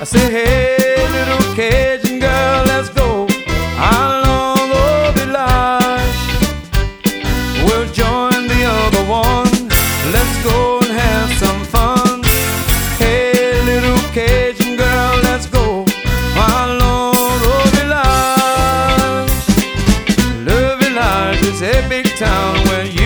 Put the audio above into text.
say, hey, little Cajun girl, let's go along the village. We'll join the other one. Let's go and have some fun. Hey, little Cajun girl, let's go along the village. The village is a big town where you